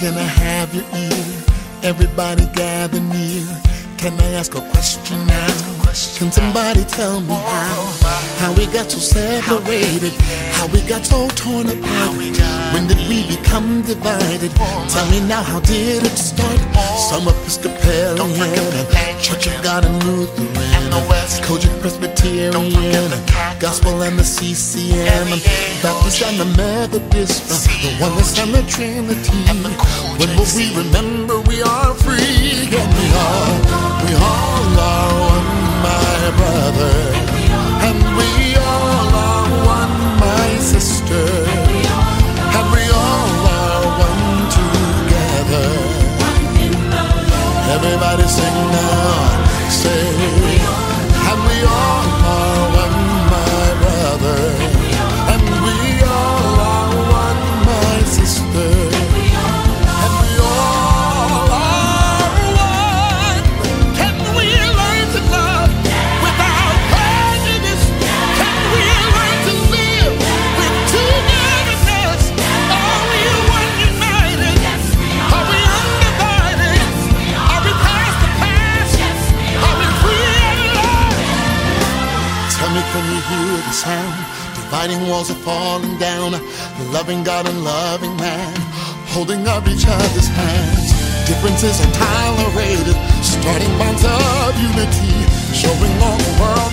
Can I have your ear? Everybody gather near. Can I ask a question now? Can somebody tell me how we got so separated? How we got so torn apart? When did we become divided? Tell me now, how did it start? Some Episcopalian, Church of God and Lutheran, Kojic Presbyterian, Gospel and the CCM, Baptist and the Methodist, the Oneness and the Trinity. When will we remember we are free? And we all are one, my brother, and we all are one, my sister, and we all are one together. Everybody sing now, say, and we all are one, my brother, and we all are one, my sister, and we all are one. Can we learn to love without prejudice? Can we learn to live with togetherness? Are we one united? Are we undivided? Are we past the past? Are we free at last? Tell me, can you hear the sound? Dividing walls are falling down. Loving God and loving man, holding up each other's hands. Differences are tolerated, starting bonds of unity, showing all the world